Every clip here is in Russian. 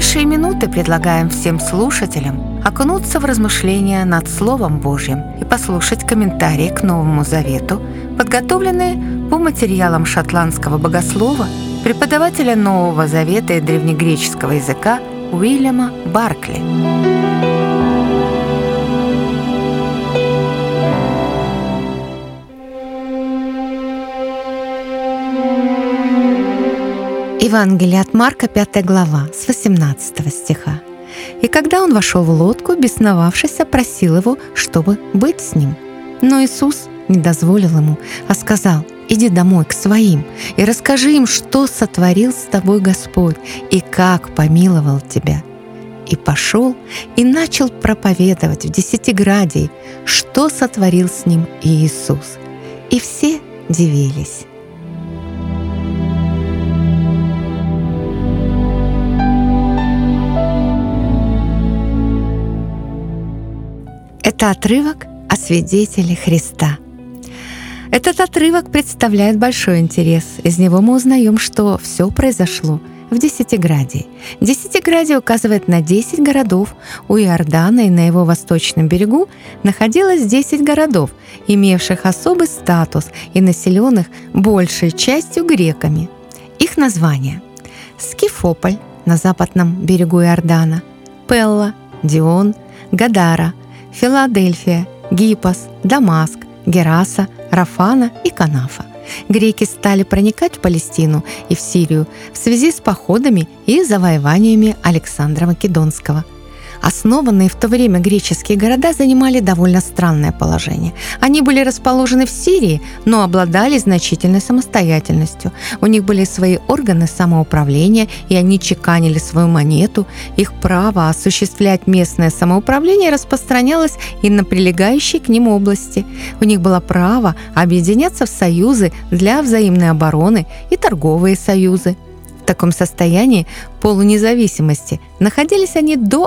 ближайшие минуты предлагаем всем слушателям окунуться в размышления над Словом Божьим и послушать комментарии к Новому Завету, подготовленные по материалам шотландского богослова, преподавателя Нового Завета и древнегреческого языка Уильяма Баркли. Евангелие от Марка, 5 глава, с 18 стиха. «И когда он вошел в лодку, бесновавшийся просил его, чтобы быть с ним. Но Иисус не дозволил ему, а сказал: иди домой к своим и расскажи им, что сотворил с тобой Господь и как помиловал тебя. И пошел и начал проповедовать в Десятиградии, что сотворил с ним Иисус. И все дивились». Это отрывок о свидетеле Христа. Этот отрывок представляет большой интерес. Из него мы узнаем, что все произошло в Десятиградии. Десятиградие указывает на 10 городов. У Иордана и на его восточном берегу находилось 10 городов, имевших особый статус и населенных большей частью греками. Их названия: Скифополь на западном берегу Иордана, Пелла, Дион, Гадара, Филадельфия, Гиппос, Дамаск, Гераса, Рафана и Канафа. Греки стали проникать в Палестину и в Сирию в связи с походами и завоеваниями Александра Македонского. Основанные в то время греческие города занимали довольно странное положение. Они были расположены в Сирии, но обладали значительной самостоятельностью. У них были свои органы самоуправления, и они чеканили свою монету. Их право осуществлять местное самоуправление распространялось и на прилегающие к ним области. У них было право объединяться в союзы для взаимной обороны и торговые союзы. В таком состоянии полунезависимости находились они до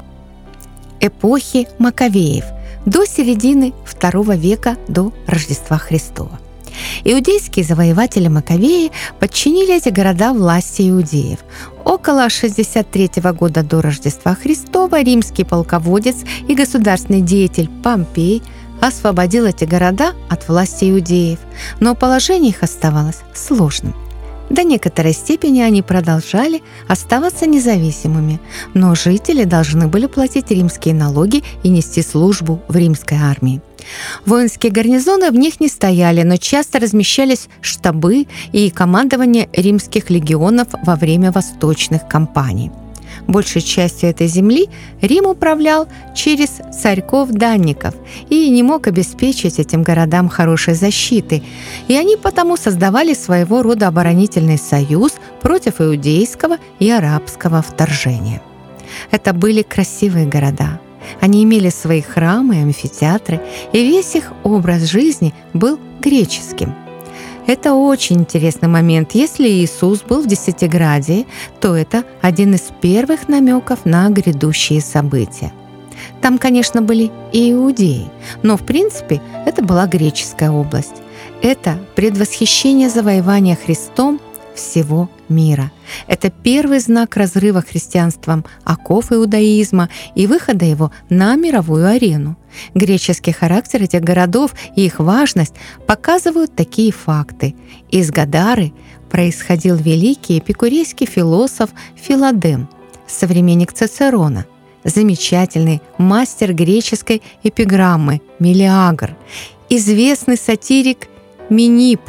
эпохи Маковеев, до середины II века до Рождества Христова. Иудейские завоеватели Маковеи подчинили эти города власти иудеев. Около 63 года до Рождества Христова римский полководец и государственный деятель Помпей освободил эти города от власти иудеев, но положение их оставалось сложным. До некоторой степени они продолжали оставаться независимыми, но жители должны были платить римские налоги и нести службу в римской армии. Воинские гарнизоны в них не стояли, но часто размещались штабы и командование римских легионов во время восточных кампаний. Большей частью этой земли Рим управлял через царьков-данников и не мог обеспечить этим городам хорошей защиты, и они потому создавали своего рода оборонительный союз против иудейского и арабского вторжения. Это были красивые города. Они имели свои храмы и амфитеатры, и весь их образ жизни был греческим. Это очень интересный момент. Если Иисус был в Десятиградии, то это один из первых намеков на грядущие события. Там, конечно, были и иудеи, но, в принципе, это была греческая область. Это предвосхищение завоевания Христом всего мира. Это первый знак разрыва христианством оков иудаизма и выхода его на мировую арену. Греческий характер этих городов и их важность показывают такие факты. Из Гадары происходил великий эпикурейский философ Филадем, современник Цицерона, замечательный мастер греческой эпиграммы Мелиагр, известный сатирик Минип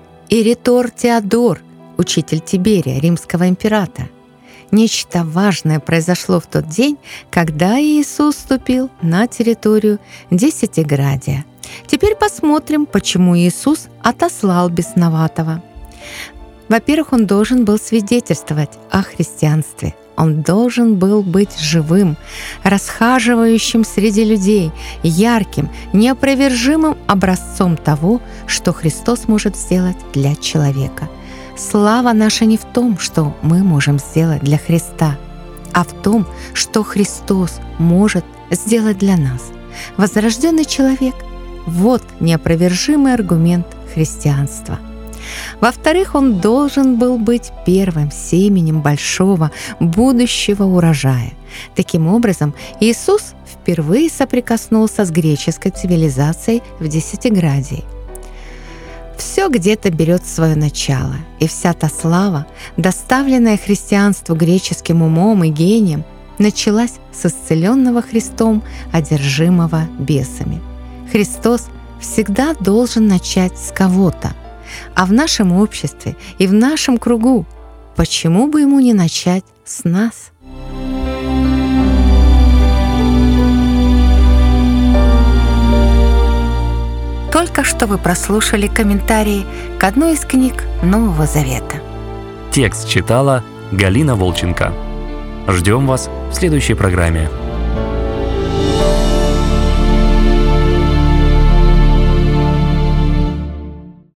и ритор Теодор, учитель Тиберия, римского императора. Нечто важное произошло в тот день, когда Иисус ступил на территорию Десятиградия. Теперь посмотрим, почему Иисус отослал бесноватого. Во-первых, он должен был свидетельствовать о христианстве. Он должен был быть живым, расхаживающим среди людей, ярким, неопровержимым образцом того, что Христос может сделать для человека. Слава наша не в том, что мы можем сделать для Христа, а в том, что Христос может сделать для нас. Возрожденный человек – вот неопровержимый аргумент христианства. Во-вторых, он должен был быть первым семенем большого будущего урожая. Таким образом, Иисус впервые соприкоснулся с греческой цивилизацией в Десятиградии. Все где-то берет свое начало, и вся та слава, доставленная христианству греческим умом и гением, началась с исцеленного Христом, одержимого бесами. Христос всегда должен начать с кого-то, а в нашем обществе и в нашем кругу почему бы ему не начать с нас? Только что вы прослушали комментарии к одной из книг Нового Завета. Текст читала Галина Волченко. Ждем вас в следующей программе.